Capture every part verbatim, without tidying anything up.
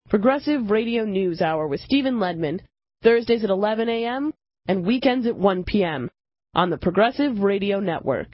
Progressive Radio News Hour with Stephen Ledman, Thursdays at eleven a.m. and weekends at one p.m. on the Progressive Radio Network.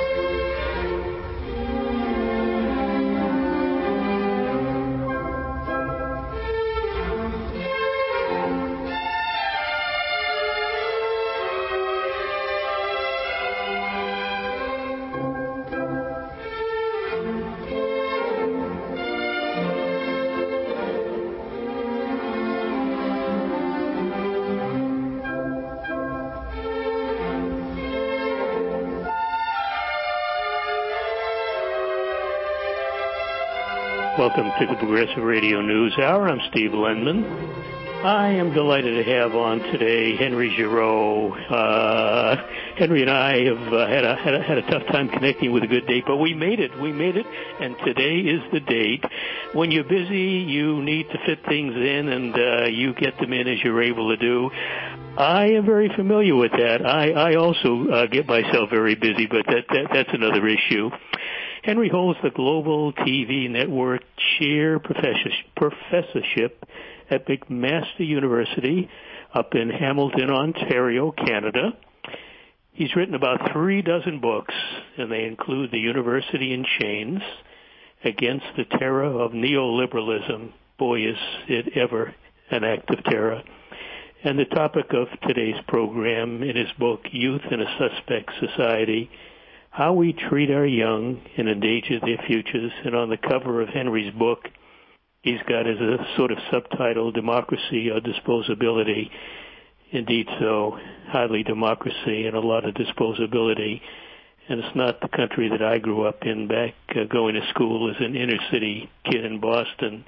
Welcome to the Progressive Radio News Hour. I'm Steve Lenman. I am delighted to have on today Henry Giroux. Uh, Henry and I have uh, had, a, had, a, had a tough time connecting with a good date, but we made it. We made it, and today is the date. When you're busy, you need to fit things in, and uh, you get them in as you're able to do. I am very familiar with that. I, I also uh, get myself very busy, but that, that that's another issue. Henry holds the Global T V Network Chair Professorship at McMaster University up in Hamilton, Ontario, Canada. He's written about three dozen books, and they include The University in Chains, Against the Terror of Neoliberalism. Boy, is it ever an act of terror. And the topic of today's program in his book, Youth in a Suspect Society, How We Treat Our Young and Endanger Their Futures. And on the cover of Henry's book, he's got as a sort of subtitle, Democracy or Disposability. Indeed so, hardly democracy and a lot of disposability. And it's not the country that I grew up in back uh, going to school as an inner city kid in Boston.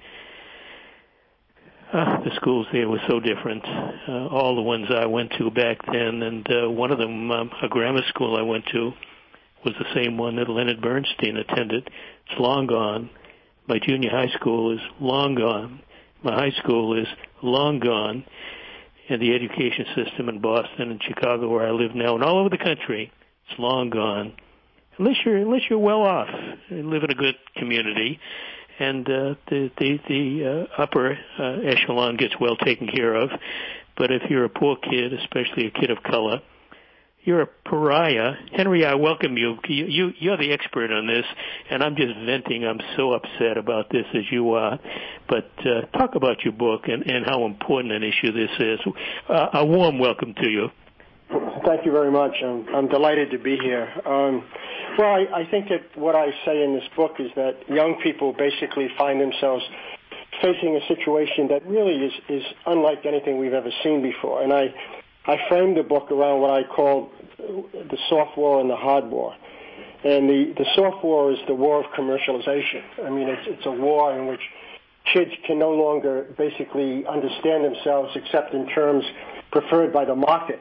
Uh, the schools there were so different, uh, all the ones I went to back then. And uh, one of them, um, a grammar school I went to, was the same one that Leonard Bernstein attended. It's long gone. My junior high school is long gone. My high school is long gone. And the education system in Boston and Chicago, where I live now, and all over the country, it's long gone. Unless you're unless you're well off and live in a good community, and uh, the the, the uh, upper uh, echelon gets well taken care of. But if you're a poor kid, especially a kid of color, you're a pariah. Henry, I welcome you. you. You, you're the expert on this, and I'm just venting. I'm so upset about this as you are. But uh, talk about your book and, and how important an issue this is. Uh, a warm welcome to you. Thank you very much. I'm, I'm delighted to be here. Um, well, I, I think that what I say in this book is that young people basically find themselves facing a situation that really is, is unlike anything we've ever seen before. And I I framed the book around what I call the soft war and the hard war. And the, the soft war is the war of commercialization. I mean, it's, it's a war in which kids can no longer basically understand themselves except in terms preferred by the market,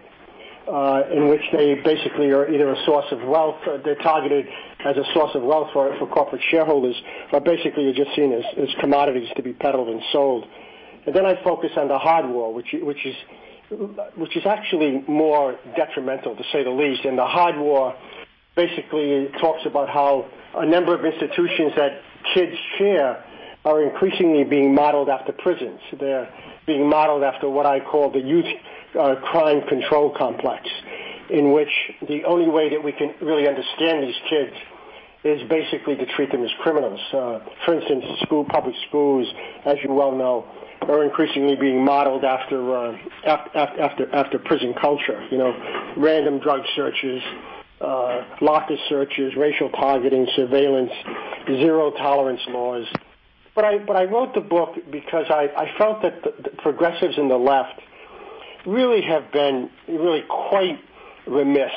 uh, in which they basically are either a source of wealth, uh, they're targeted as a source of wealth for, for corporate shareholders, or basically are just seen as, as commodities to be peddled and sold. And then I focus on the hard war, which, which is which is actually more detrimental, to say the least. And the hard war basically talks about how a number of institutions that kids share are increasingly being modeled after prisons. They're being modeled after what I call the youth uh, crime control complex, in which the only way that we can really understand these kids is basically to treat them as criminals. Uh, for instance, school, public schools, as you well know, are increasingly being modeled after, uh, after after after prison culture. You know, random drug searches, uh, locker searches, racial targeting, surveillance, zero tolerance laws. But I but I wrote the book because I, I felt that the, the progressives in the left really have been really quite remiss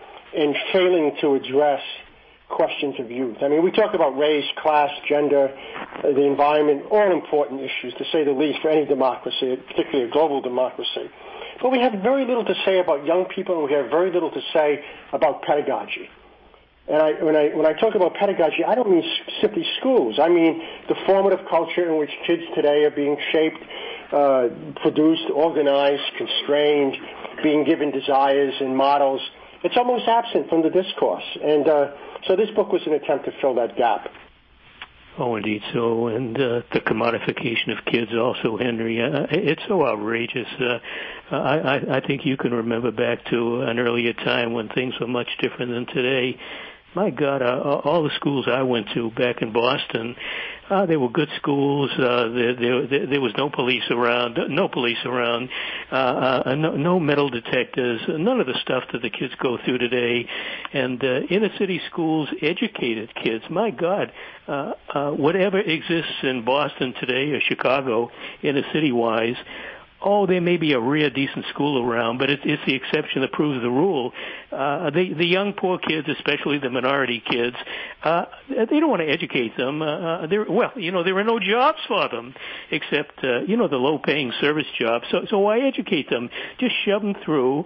in failing to address questions of youth. I mean, we talk about race, class, gender, uh, the environment, all important issues, to say the least, for any democracy, particularly a global democracy. But we have very little to say about young people, and we have very little to say about pedagogy. And I, when I when I talk about pedagogy, I don't mean simply schools. I mean the formative culture in which kids today are being shaped, uh, produced, organized, constrained, being given desires and models. It's almost absent from the discourse. And uh, so this book was an attempt to fill that gap. Oh, indeed so, and uh, the commodification of kids also, Henry. Uh, it's so outrageous. Uh, I, I, I think you can remember back to an earlier time when things were much different than today. My God, uh, all the schools I went to back in Boston, uh, they were good schools. Uh, there, there, there was no police around, no police around, uh, uh, no, no metal detectors, none of the stuff that the kids go through today. And uh, inner city schools educated kids. My God, uh, uh, whatever exists in Boston today or Chicago, inner city wise, oh, there may be a rare, decent school around, but it's, it's the exception that proves the rule. Uh, the, the young, poor kids, especially the minority kids, uh, they don't want to educate them. Uh, there, well, you know, there are no jobs for them except, uh, you know, the low-paying service jobs. So, so why educate them? Just shove them through,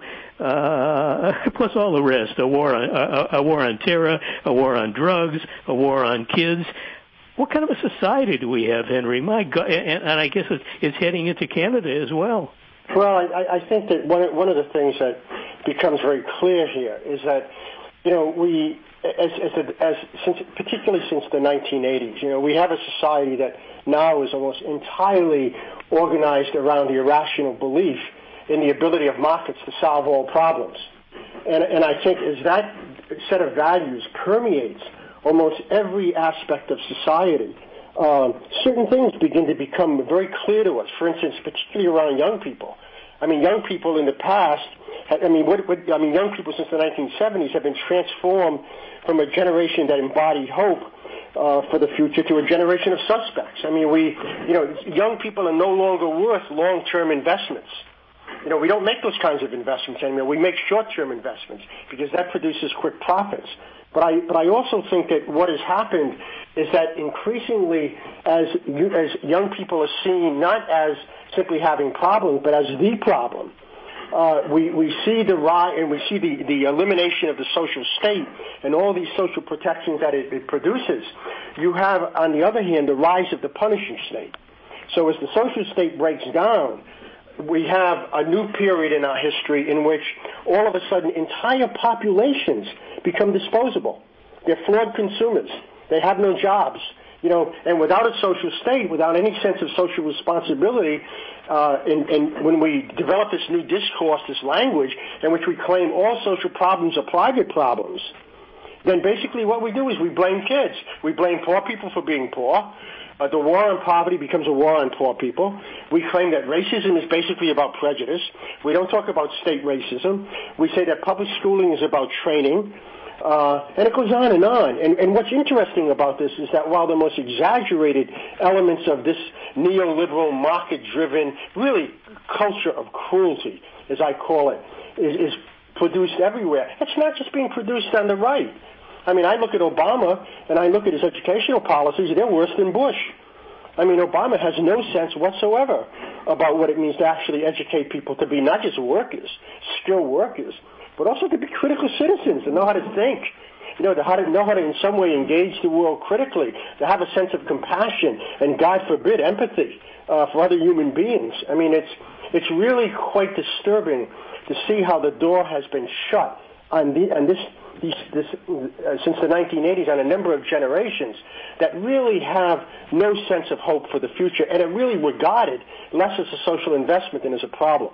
uh, plus all the rest, a war on, a, a war on terror, a war on drugs, a war on kids. What kind of a society do we have, Henry? My God, and, and I guess it's, it's heading into Canada as well. Well, I, I think that one of, one of the things that becomes very clear here is that, you know, we, as, as, a, as since, particularly since the nineteen eighties, you know, we have a society that now is almost entirely organized around the irrational belief in the ability of markets to solve all problems. And, and I think as that set of values permeates almost every aspect of society, um, certain things begin to become very clear to us. For instance, particularly around young people. I mean, young people in the past, I mean, what, what, I mean, young people since the nineteen seventies have been transformed from a generation that embodied hope uh, for the future to a generation of suspects. I mean, we, you know, young people are no longer worth long-term investments. You know, we don't make those kinds of investments anymore. We make short-term investments because that produces quick profits. But I, but I also think that what has happened is that increasingly, as you, as young people are seen not as simply having problems, but as the problem, uh, we we see the rise and we see the, the elimination of the social state and all these social protections that it, it produces. You have, on the other hand, the rise of the punishing state. So as the social state breaks down, we have a new period in our history in which all of a sudden entire populations become disposable. They're flawed consumers. They have no jobs. You know, and without a social state, without any sense of social responsibility, uh, and, and when we develop this new discourse, this language, in which we claim all social problems are private problems, then basically what we do is we blame kids. We blame poor people for being poor. Uh, the war on poverty becomes a war on poor people. We claim that racism is basically about prejudice. We don't talk about state racism. We say that public schooling is about training. Uh, and it goes on and on. And, and what's interesting about this is that while the most exaggerated elements of this neoliberal, market-driven, really culture of cruelty, as I call it, is, is produced everywhere, it's not just being produced on the right. I mean, I look at Obama and I look at his educational policies, they're worse than Bush. I mean, Obama has no sense whatsoever about what it means to actually educate people to be not just workers, skilled workers, but also to be critical citizens and know how to think, you know, to how to know how to in some way engage the world critically, to have a sense of compassion and, God forbid, empathy uh, for other human beings. I mean, it's it's really quite disturbing to see how the door has been shut on, the, on this, these, this uh, since the nineteen eighties on a number of generations that really have no sense of hope for the future, and are really regarded less as a social investment than as a problem.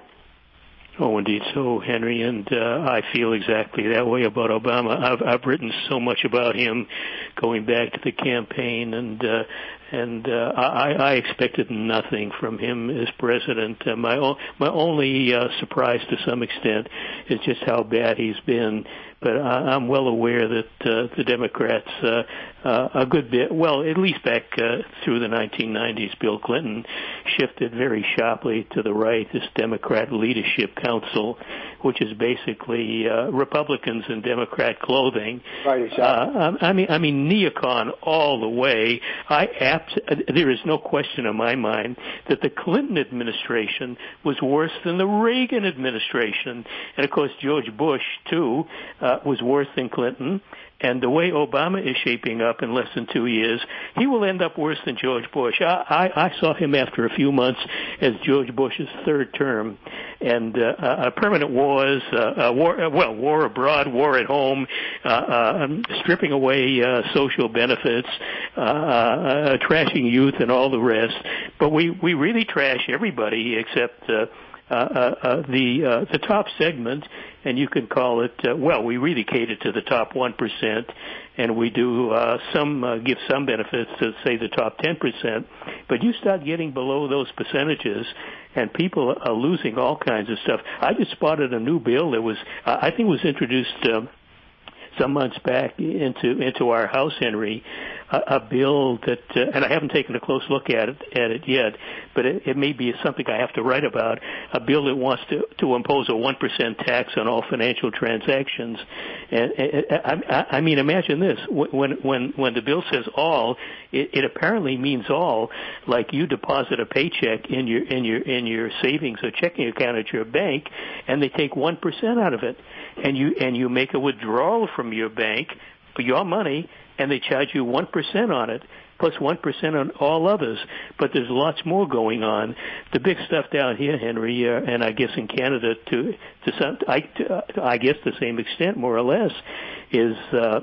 Oh, indeed so, Henry, and uh, I feel exactly that way about Obama. I've, I've written so much about him going back to the campaign, and uh, and uh, I, I expected nothing from him as president. Uh, my o- my only uh, surprise to some extent is just how bad he's been. But I, I'm well aware that uh, the Democrats, uh, uh, a good bit, well, at least back uh, through the nineteen nineties, Bill Clinton shifted very sharply to the right, this Democrat Leadership Council, which is basically uh, Republicans in Democrat clothing. Right, exactly. Uh, I mean, I mean, neocon all the way. I apt, there is no question in my mind that the Clinton administration was worse than the Reagan administration, and of course George Bush too. Uh, was worse than Clinton, and the way Obama is shaping up in less than two years, he will end up worse than George Bush. I, I, I saw him after a few months as George Bush's third term. And uh, uh, permanent wars, uh, uh, war, uh, well, war abroad, war at home, uh, uh, stripping away uh, social benefits, uh, uh, trashing youth, and all the rest. But we, we really trash everybody except uh, uh, uh, the uh, the top segment, and you can call it, uh, well, we really cater to the top one percent, and we do uh, some uh, give some benefits to, say, the top ten percent. But you start getting below those percentages, and people are losing all kinds of stuff. I just spotted a new bill that was, uh, I think, was introduced uh, some months back into into our House, Henry, a, a bill that, uh, and I haven't taken a close look at it at it yet, but it, it may be something I have to write about. A bill that wants to to impose a one percent tax on all financial transactions, and, and I, I mean, imagine this: when when when the bill says all, it, it apparently means all. Like you deposit a paycheck in your in your in your savings or checking account at your bank, and they take one percent out of it, and you and you make a withdrawal from your bank for your money, and they charge you one percent on it, plus one percent on all others. But there's lots more going on. The big stuff down here, Henry, uh, and I guess in Canada to to some, I, to, I guess the same extent, more or less, is uh,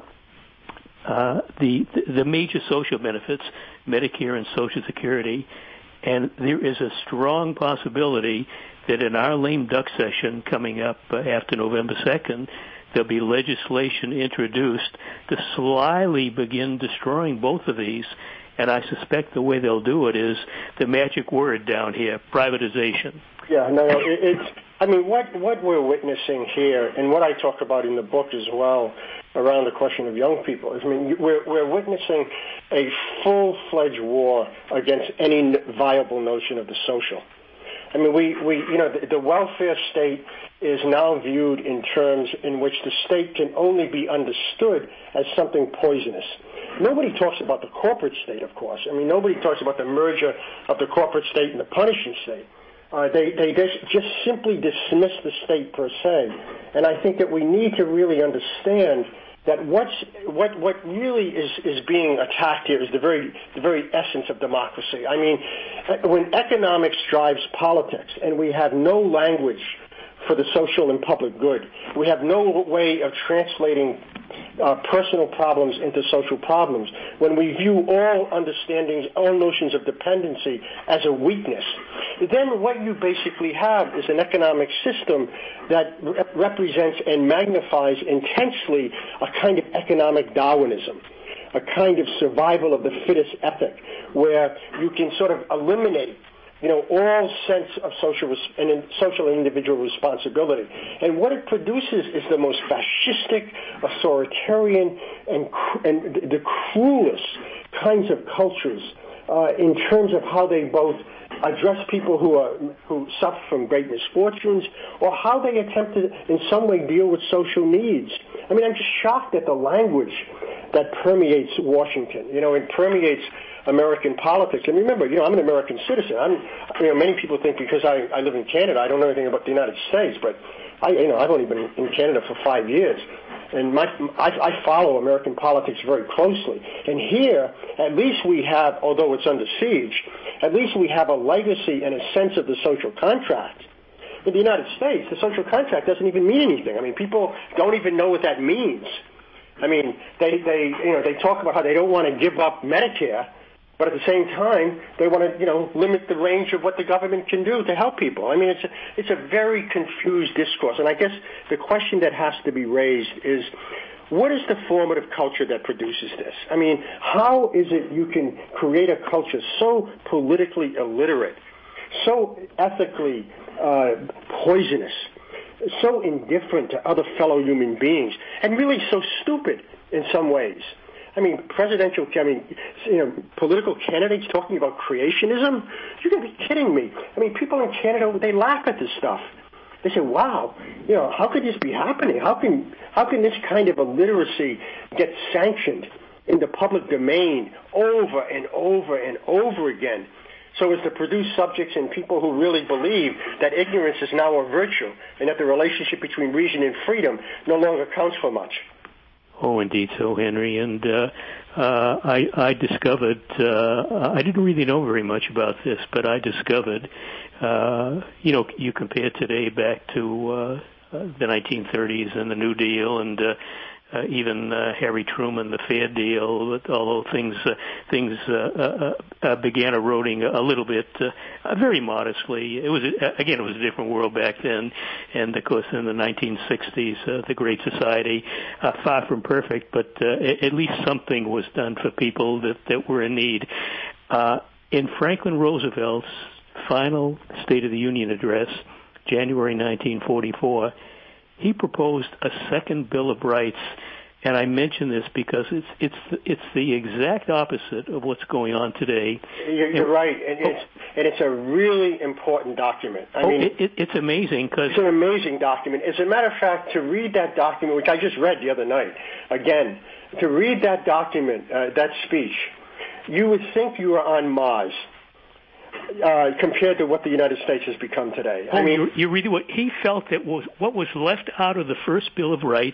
uh, the the major social benefits, Medicare and Social Security, and there is a strong possibility that in our lame duck session coming up uh, after November second, there'll be legislation introduced to slyly begin destroying both of these. And I suspect the way they'll do it is the magic word down here, privatization. Yeah, no, no, it, it's, I mean, what, what we're witnessing here, and what I talk about in the book as well, around the question of young people, is, I mean, we're, we're witnessing a full-fledged war against any viable notion of the social. I mean, we, we you know, the, the welfare state is now viewed in terms in which the state can only be understood as something poisonous. Nobody talks about the corporate state, of course. I mean, nobody talks about the merger of the corporate state and the punishing state. Uh, they they just simply dismiss the state per se. And I think that we need to really understand that what's, what what really is, is being attacked here is the very the very essence of democracy. I mean, when economics drives politics and we have no language for the social and public good, we have no way of translating uh, personal problems into social problems, when we view all understandings, all notions of dependency as a weakness, then what you basically have is an economic system that rep- represents and magnifies intensely a kind of economic Darwinism, a kind of survival of the fittest ethic, where you can sort of eliminate you know, all sense of social and social and individual responsibility. And what it produces is the most fascistic, authoritarian, and, and the cruelest kinds of cultures uh, in terms of how they both address people who are who suffer from great misfortunes, or how they attempt to in some way deal with social needs. I mean, I'm just shocked at the language that permeates Washington. You know, it permeates American politics. And remember, you know, I'm an American citizen. I'm, you know, many people think because I, I live in Canada, I don't know anything about the United States, but I, you know, I've only been in Canada for five years. And my, I, I follow American politics very closely. And here, at least we have, although it's under siege, at least we have a legacy and a sense of the social contract. In the United States, the social contract doesn't even mean anything. I mean, people don't even know what that means. I mean, they, they, you know, they talk about how they don't want to give up Medicare, but at the same time, they want to, you know, limit the range of what the government can do to help people. I mean, it's a, it's a very confused discourse. And I guess the question that has to be raised is, what is the formative culture that produces this? I mean, how is it you can create a culture so politically illiterate, so ethically uh, poisonous, so indifferent to other fellow human beings, and really so stupid in some ways? I mean, presidential, I mean, you know, political candidates talking about creationism? You're going to be kidding me. I mean, people in Canada, they laugh at this stuff. They say, wow, you know, how could this be happening? How can, how can this kind of illiteracy get sanctioned in the public domain over and over and over again, so as to produce subjects and people who really believe that ignorance is now a virtue and that the relationship between reason and freedom no longer counts for much? Oh, indeed so, Henry. And uh, uh, I, I discovered, uh, I didn't really know very much about this, but I discovered, uh, you know, you compare today back to uh, the nineteen thirties and the New Deal and uh, uh, even uh, Harry Truman, the Fair Deal, although things uh, things uh, uh, uh, began eroding a little bit, uh, uh, very modestly. It was uh, again, it was a different world back then, and of course in the nineteen sixties, uh, the Great Society, uh, far from perfect, but uh, at least something was done for people that, that were in need. Uh, in Franklin Roosevelt's final State of the Union address, January nineteen forty-four, he proposed a second Bill of Rights, and I mention this because it's it's it's the exact opposite of what's going on today. You're, you're right, and it's and it's a really important document. I oh, mean, it, it, it's amazing because it's an amazing document. As a matter of fact, to read that document, which I just read the other night, again, to read that document, uh, that speech, you would think you were on Mars. Uh, compared to what the United States has become today. Oh, I mean, you, you read what he felt that was what was left out of the first Bill of Rights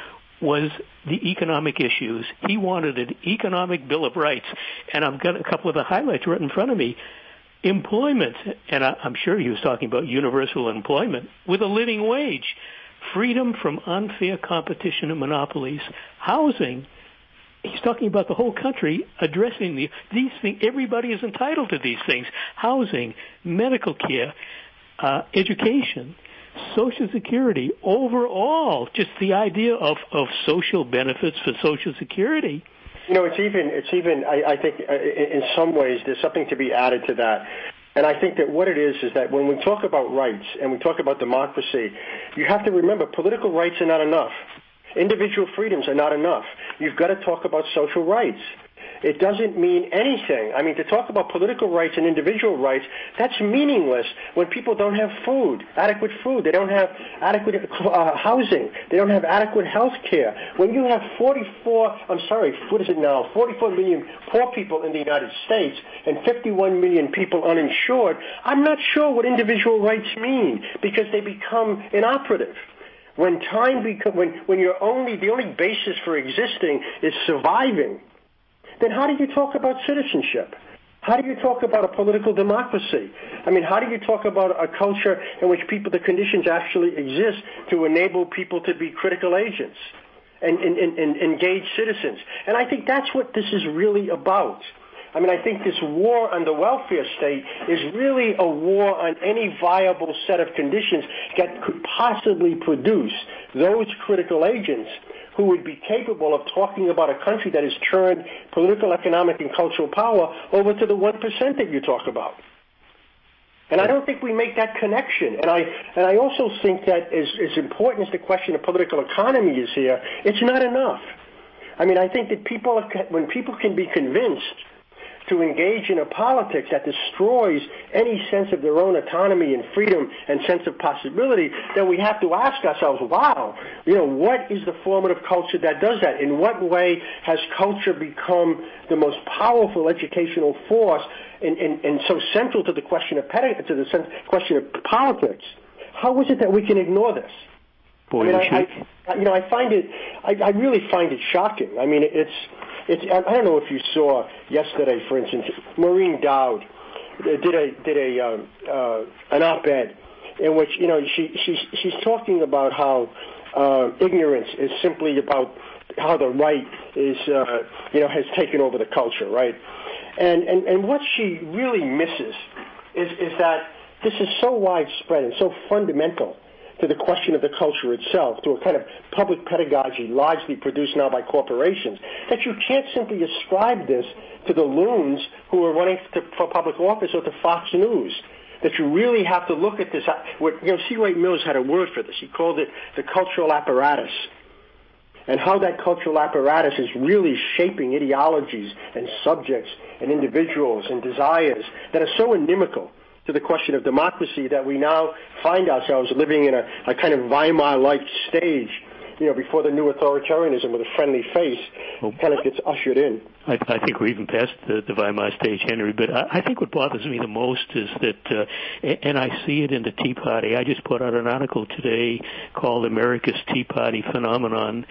was the economic issues. He wanted an economic Bill of Rights, and I've got a couple of the highlights right in front of me. Employment, and I, I'm sure he was talking about universal employment with a living wage, freedom from unfair competition and monopolies, housing. He's talking about the whole country addressing the, these things. Everybody is entitled to these things: housing, medical care, uh, education, Social Security. Overall, just the idea of, of social benefits for Social Security. You know, it's even, it's even. I, I think, uh, in some ways, there's something to be added to that. And I think that what it is is that when we talk about rights and we talk about democracy, you have to remember political rights are not enough. Individual freedoms are not enough. You've got to talk about social rights. It doesn't mean anything. I mean, to talk about political rights and individual rights, that's meaningless when people don't have food, adequate food. They don't have adequate uh, housing. They don't have adequate health care. When you have forty-four, I'm sorry, what is it now, forty-four million poor people in the United States and fifty-one million people uninsured, I'm not sure what individual rights mean because they become inoperative. When time becomes, when, when you're only, the only basis for existing is surviving, then how do you talk about citizenship? How do you talk about a political democracy? I mean, how do you talk about a culture in which people, the conditions actually exist to enable people to be critical agents and, and, and, and engaged citizens? And I think that's what this is really about. I mean, I think this war on the welfare state is really a war on any viable set of conditions that could possibly produce those critical agents who would be capable of talking about a country that has turned political, economic, and cultural power over to the one percent that you talk about. And I don't think we make that connection. And I and I also think that as, as important as the question of political economy is here, it's not enough. I mean, I think that people, when people can be convinced to engage in a politics that destroys any sense of their own autonomy and freedom and sense of possibility, then we have to ask ourselves, wow, you know, what is the formative culture that does that? In what way has culture become the most powerful educational force and, and, and so central to the question of pedi- to the question of politics? How is it that we can ignore this? Boy, I mean, I, I, you know, I find it, I, I really find it shocking. I mean, it's, it's, I don't know if you saw yesterday, for instance, Maureen Dowd did a, did a, um, uh, an op-ed in which, you know, she, she's, she's talking about how, uh, ignorance is simply about how the right is, uh, you know, has taken over the culture, right? And, and, and what she really misses is, is that this is so widespread and so fundamental to the question of the culture itself, to a kind of public pedagogy largely produced now by corporations, that you can't simply ascribe this to the loons who are running to, for public office or to Fox News. That you really have to look at this. What, you know, C. Wright Mills had a word for this. He called it the cultural apparatus. And how that cultural apparatus is really shaping ideologies and subjects and individuals and desires that are so inimical to the question of democracy that we now find ourselves living in a, a kind of Weimar-like stage, you know, before the new authoritarianism with a friendly face well, kind of gets ushered in. I, I think we're even past the, the Weimar stage, Henry, but I, I think what bothers me the most is that, uh, and I see it in the Tea Party. I just put out an article today called America's Tea Party Phenomenon,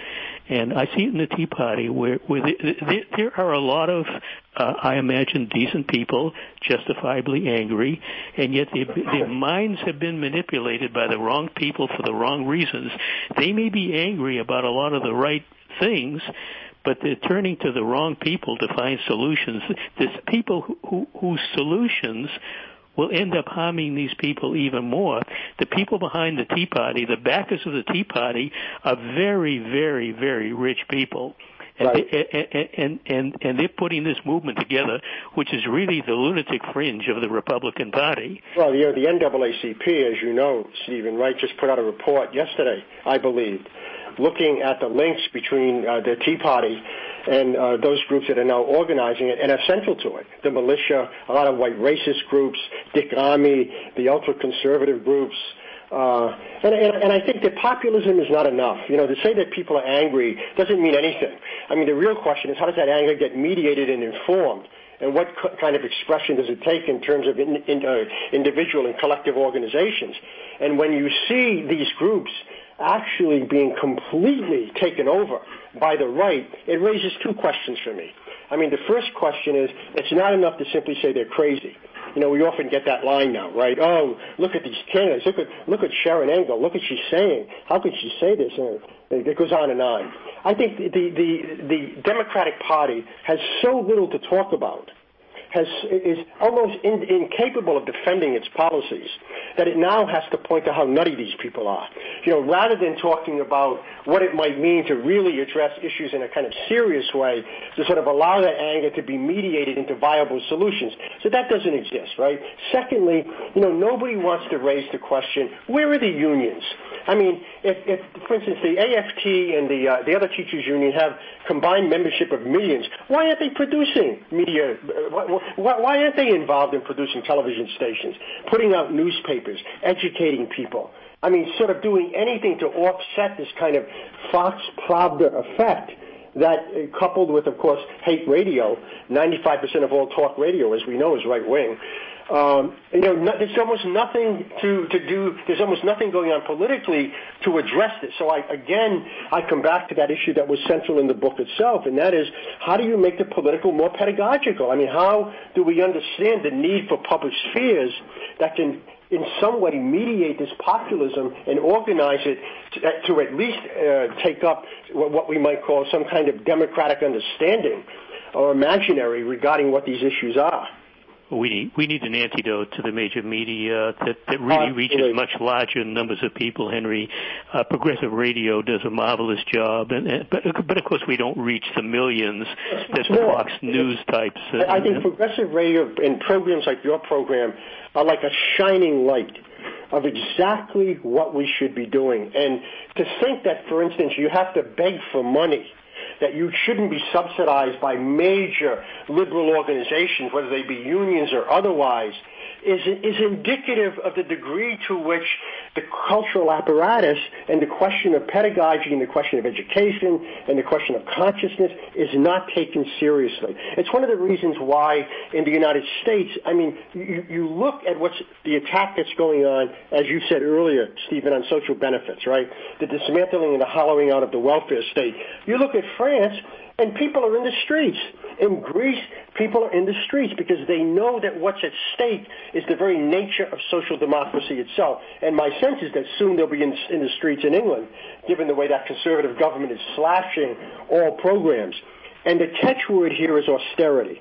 And I see it in the Tea Party where, where the, the, there are a lot of, uh, I imagine, decent people, justifiably angry, and yet their, their minds have been manipulated by the wrong people for the wrong reasons. They may be angry about a lot of the right things, but they're turning to the wrong people to find solutions. There's people who, who, whose solutions will end up harming these people even more. The people behind the Tea Party, the backers of the Tea Party, are very, very, very rich people. And, right. they, and, and, and they're putting this movement together, which is really the lunatic fringe of the Republican Party. Well, you know, the N double A C P, as you know, Stephen, right, just put out a report yesterday, I believe, looking at the links between uh, the Tea Party and uh, those groups that are now organizing it and are central to it. The militia, a lot of white racist groups, Dick Armey, the ultra-conservative groups. Uh, and, and, and I think that populism is not enough. You know, to say that people are angry doesn't mean anything. I mean, the real question is, how does that anger get mediated and informed? And what co- kind of expression does it take in terms of in, in, uh, individual and collective organizations? And when you see these groups actually being completely taken over by the right, it raises two questions for me. I mean, the first question is, it's not enough to simply say they're crazy. You know, we often get that line now, right? Oh, look at these candidates. Look at look at Sharon Engel. Look at what she's saying. How could she say this? And it goes on and on. I think the the the Democratic Party has so little to talk about, has is almost in, incapable of defending its policies, that it now has to point to how nutty these people are. You know, rather than talking about what it might mean to really address issues in a kind of serious way, to sort of allow that anger to be mediated into viable solutions. So that doesn't exist, right? Secondly, you know, nobody wants to raise the question, where are the unions? I mean, if, if for instance, the A F T and the uh, the other teachers union have combined membership of millions, why aren't they producing media? Why, why aren't they involved in producing television stations, putting out newspapers, educating people? I mean, sort of doing anything to offset this kind of Fox Pravda effect that, uh, coupled with, of course, hate radio, ninety-five percent of all talk radio, as we know, is right-wing. Um, you know, no, there's almost nothing to, to do, there's almost nothing going on politically to address this. So I, again, I come back to that issue that was central in the book itself, and that is, how do you make the political more pedagogical? I mean, how do we understand the need for public spheres that can in some way mediate this populism and organize it to, to at least uh, take up what we might call some kind of democratic understanding or imaginary regarding what these issues are? We need, we need an antidote to the major media that, that really reaches much larger numbers of people, Henry. Uh, progressive radio does a marvelous job, and, and but, but of course we don't reach the millions that the Fox News types. Uh, I think progressive radio and programs like your program are like a shining light of exactly what we should be doing. And to think that, for instance, you have to beg for money, that you shouldn't be subsidized by major liberal organizations, whether they be unions or otherwise, is, is indicative of the degree to which the cultural apparatus and the question of pedagogy and the question of education and the question of consciousness is not taken seriously. It's one of the reasons why in the United States, I mean, you, you look at what's the attack that's going on, as you said earlier, Stephen, on social benefits, right? The dismantling and the hollowing out of the welfare state. You look at France, and people are in the streets. In Greece, people are in the streets because they know that what's at stake is the very nature of social democracy itself. And my sense is that soon they'll be in, in the streets in England, given the way that conservative government is slashing all programs. And the catchword here is austerity.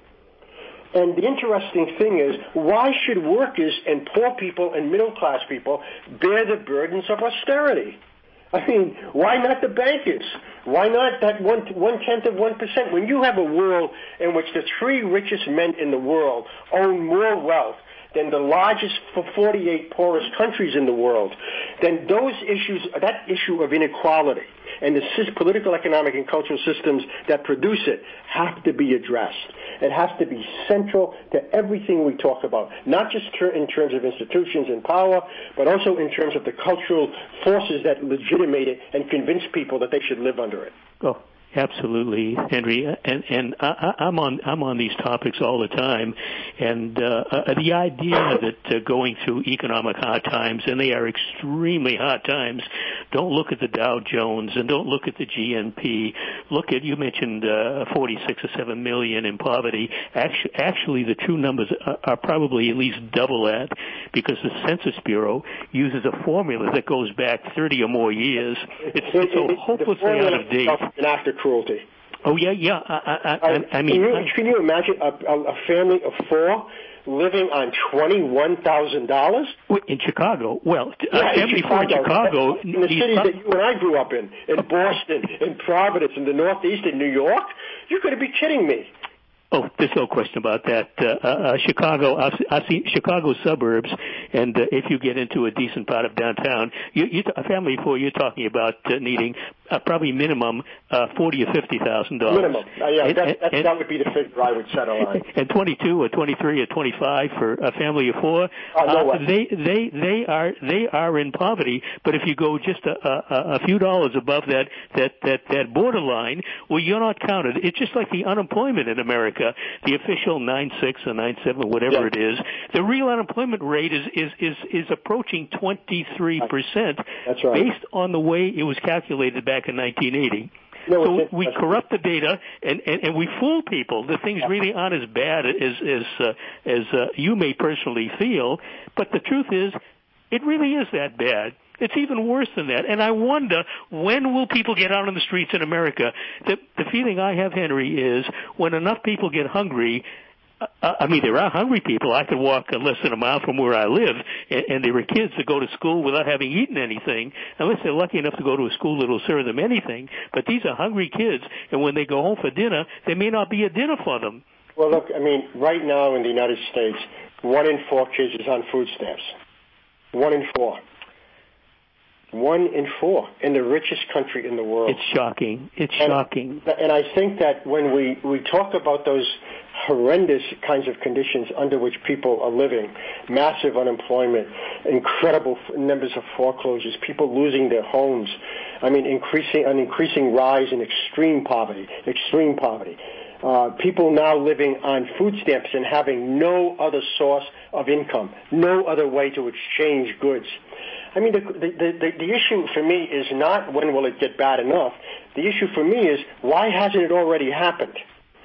And the interesting thing is, why should workers and poor people and middle-class people bear the burdens of austerity? I mean, why not the bankers? Why not that one, one-tenth of one percent? When you have a world in which the three richest men in the world own more wealth than the largest forty-eight poorest countries in the world, then those issues, that issue of inequality and the political, economic, and cultural systems that produce it have to be addressed. It has to be central to everything we talk about, not just in terms of institutions and power, but also in terms of the cultural forces that legitimate it and convince people that they should live under it. Oh, Absolutely, Henry, and and I, I'm on I'm on these topics all the time, and uh, uh, the idea that uh, going through economic hard times, and they are extremely hard times. Don't look at the Dow Jones and don't look at the G N P. Look at, you mentioned uh, forty-six or seven million in poverty. Actually, actually, the true numbers are, are probably at least double that, because the Census Bureau uses a formula that goes back thirty or more years. It's, it's so hopelessly out of date. After cruelty. Oh yeah, yeah. I, I, I, I mean, can you, can you imagine a, a family of four living on twenty-one thousand dollars in Chicago? Well, yeah, uh, in Chicago, in Chicago, in the cities that you and I grew up in, in Boston, in Providence, in the Northeast, in New York. You're going to be kidding me. Oh, there's no question about that. Uh, uh, Chicago, I've, I've seen Chicago suburbs, and uh, if you get into a decent part of downtown, you, you a family of four, you're talking about uh, needing uh, probably minimum uh, forty or fifty thousand dollars. Minimum, uh, yeah, and, that, and, that, and, that would be the figure I would settle on. And twenty-two or twenty-three or twenty-five for a family of four, uh, no uh, they they they are they are in poverty. But if you go just a, a, a few dollars above that that that that borderline, well, you're not counted. It's just like the unemployment in America. The official nine six or nine seven, whatever yeah. it is, the real unemployment rate is is is, is approaching twenty-three percent. That's right. Based on the way it was calculated back in nineteen eighty. No, so we corrupt the data and, and, and we fool people that things really aren't as bad as as uh, as uh, you may personally feel. But the truth is, it really is that bad. It's even worse than that. And I wonder, when will people get out on the streets in America? The, the feeling I have, Henry, is when enough people get hungry, uh, I mean, there are hungry people. I could walk uh, less than a mile from where I live, and, and there are kids that go to school without having eaten anything, unless they're lucky enough to go to a school that will serve them anything. But these are hungry kids, and when they go home for dinner, there may not be a dinner for them. Well, look, I mean, right now in the United States, one in four kids is on food stamps. One in four. One in four in the richest country in the world. It's shocking. It's and, shocking. And I think that when we, we talk about those horrendous kinds of conditions under which people are living, massive unemployment, incredible numbers of foreclosures, people losing their homes, I mean, increasing an increasing rise in extreme poverty, extreme poverty. Uh, people now living on food stamps and having no other source of income, no other way to exchange goods. I mean, the, the, the, the issue for me is not when will it get bad enough. The issue for me is why hasn't it already happened?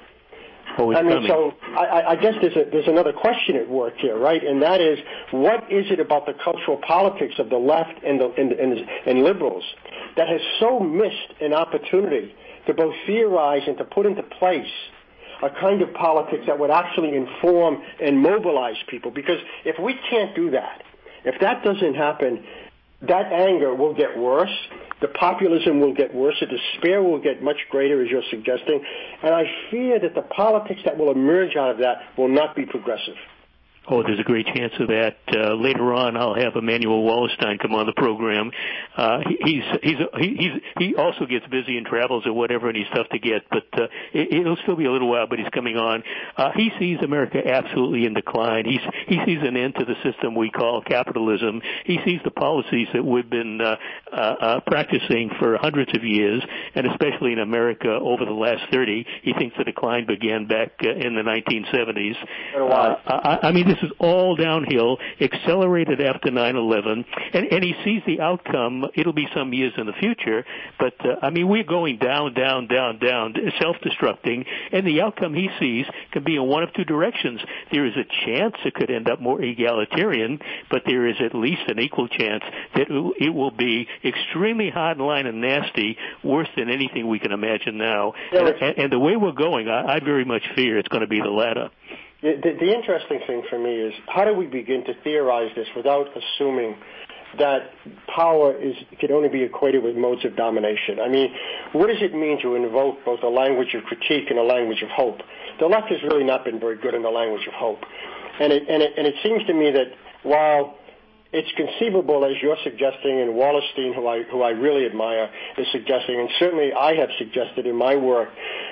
Oh, it's I mean, coming. so I, I guess there's, a, there's another question at work here, right? And that is, what is it about the cultural politics of the left and, the, and, and, and liberals that has so missed an opportunity to both theorize and to put into place a kind of politics that would actually inform and mobilize people? Because if we can't do that, if that doesn't happen, that anger will get worse, the populism will get worse, the despair will get much greater, as you're suggesting, and I fear that the politics that will emerge out of that will not be progressive. Oh, there's a great chance of that. Uh, later on, I'll have Emmanuel Wallerstein come on the program. Uh, he, he's, he's, he, he's, he also gets busy and travels or whatever, and he's tough to get, but, uh, it, it'll still be a little while, but he's coming on. Uh, he sees America absolutely in decline. He's, he sees an end to the system we call capitalism. He sees the policies that we've been, uh, uh, uh practicing for hundreds of years, and especially in America over the last thirty. He thinks the decline began back uh, in the nineteen seventies. Uh, I, I mean, this is all downhill, accelerated after nine eleven, and, and he sees the outcome. It'll be some years in the future, but, uh, I mean, we're going down, down, down, down, self-destructing, and the outcome he sees can be in one of two directions. There is a chance it could end up more egalitarian, but there is at least an equal chance that it will be extremely hard-line and nasty, worse than anything we can imagine now. Yeah, and, and the way we're going, I, I very much fear it's going to be the latter. The, the interesting thing for me is, how do we begin to theorize this without assuming that power is can only be equated with modes of domination? I mean, what does it mean to invoke both a language of critique and a language of hope? The left has really not been very good in the language of hope. And it, and it, and it seems to me that while it's conceivable, as you're suggesting, and Wallerstein, who I, who I really admire, is suggesting, and certainly I have suggested in my work,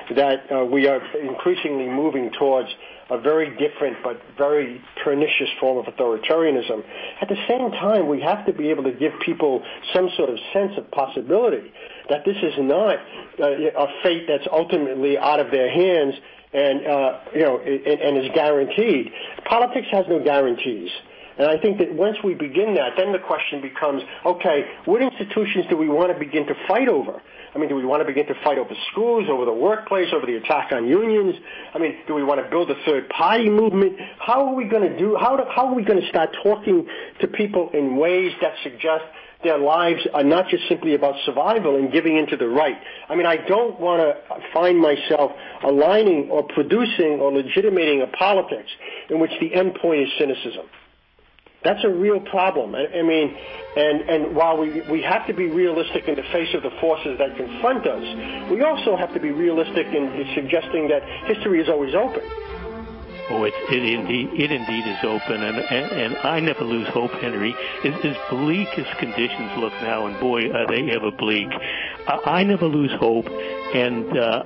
that uh, we are increasingly moving towards a very different but very pernicious form of authoritarianism. At the same time, we have to be able to give people some sort of sense of possibility that this is not uh, a fate that's ultimately out of their hands and, uh, you know, and, and is guaranteed. Politics has no guarantees. And I think that once we begin that, then the question becomes, okay, what institutions do we want to begin to fight over? I mean, do we want to begin to fight over schools, over the workplace, over the attack on unions? I mean, do we want to build a third-party movement? How are we going to do? How, do, how are we going to start talking to people in ways that suggest their lives are not just simply about survival and giving into the right? I mean, I don't want to find myself aligning or producing or legitimating a politics in which the end point is cynicism. That's a real problem. I, I mean, and, and while we, we have to be realistic in the face of the forces that confront us, we also have to be realistic in, in suggesting that history is always open. Oh, it, it indeed it indeed is open, and, and, and I never lose hope, Henry. As, as bleak as conditions look now, and boy, are they ever bleak, I, I never lose hope, and uh,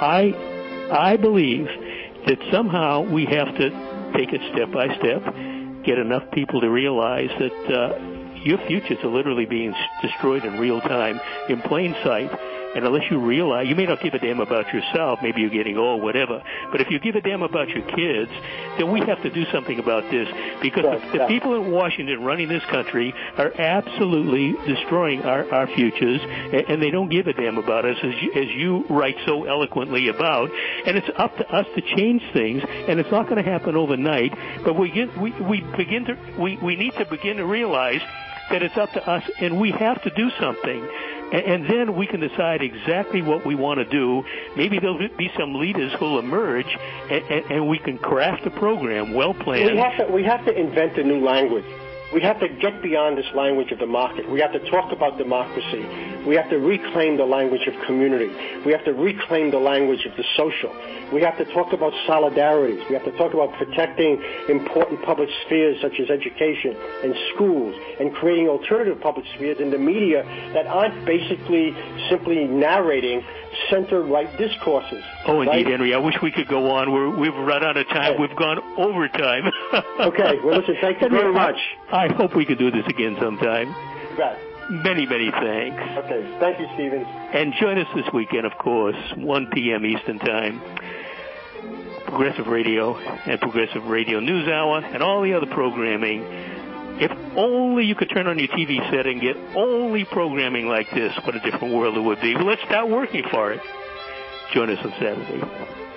I I believe that somehow we have to take it step by step, get enough people to realize that uh, your futures are literally being destroyed in real time, in plain sight. And unless you realize, you may not give a damn about yourself, maybe you're getting old, whatever, but if you give a damn about your kids, then we have to do something about this, because right, the, the yeah. people in Washington running this country are absolutely destroying our, our futures, and, and they don't give a damn about us, as you, as you write so eloquently about. And it's up to us to change things, and it's not going to happen overnight, but we, get, we, we, begin to, we, we need to begin to realize that it's up to us, and we have to do something. And then we can decide exactly what we want to do. Maybe there'll be some leaders who'll emerge, and, and, and we can craft a program well planned. We have to, we have to invent a new language. We have to get beyond this language of the market. We have to talk about democracy. We have to reclaim the language of community. We have to reclaim the language of the social. We have to talk about solidarities. We have to talk about protecting important public spheres such as education and schools, and creating alternative public spheres in the media that aren't basically simply narrating center-right discourses. Oh, indeed, right? Henry. I wish we could go on. We're, we've run out of time. Okay. We've gone over time. Okay. Well, listen, thank you very much. I, I hope we can do this again sometime. Right. Many, many thanks. Okay. Thank you, Stephen. And join us this weekend, of course, one p.m. Eastern Time. Progressive Radio and Progressive Radio News Hour and all the other programming. If only you could turn on your T V set and get only programming like this, what a different world it would be. Well, let's start working for it. Join us on Saturday.